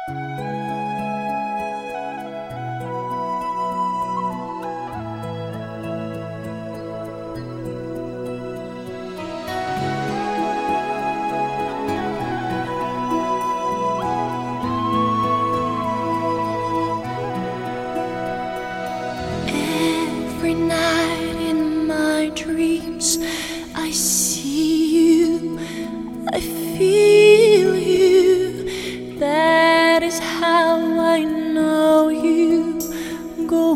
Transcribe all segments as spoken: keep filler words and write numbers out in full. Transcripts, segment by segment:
Every night in my dreams, I see you, I feel you. That is how I know you. Go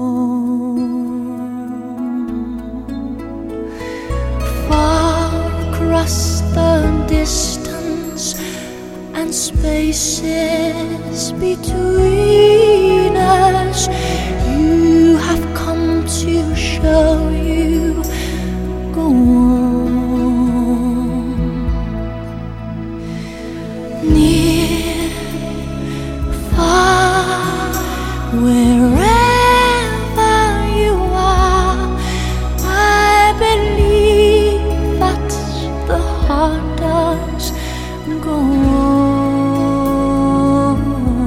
on. Far across the distance and spaces between us, you have come to show you. Go on. Near, far, wherever you are, I believe that the heart does. Go on.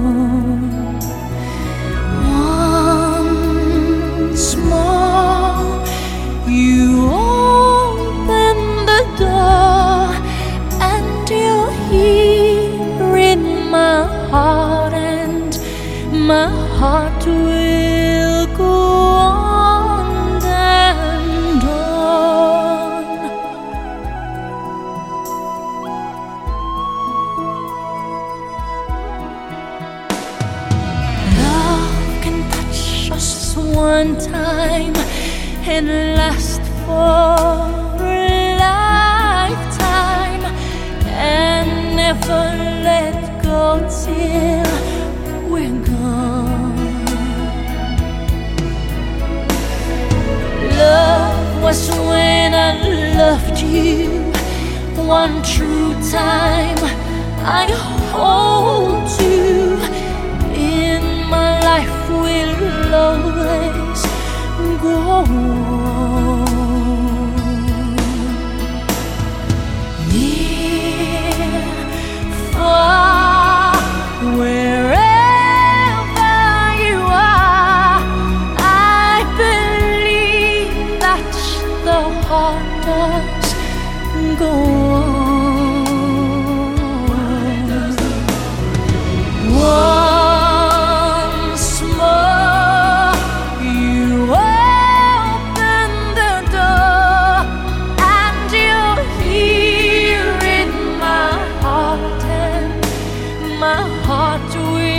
Once more, you open the door, and you're here in my heart, and my heart will go on and on. Love can touch us one time and last for a lifetime, and never let go till we're gone. Love was when I loved you one true time. I hold you in my life, will always go on. Near, far, wherever you are, I believe that the heart does go on. Once more, you open the door, and you're here in my heart, and my heart will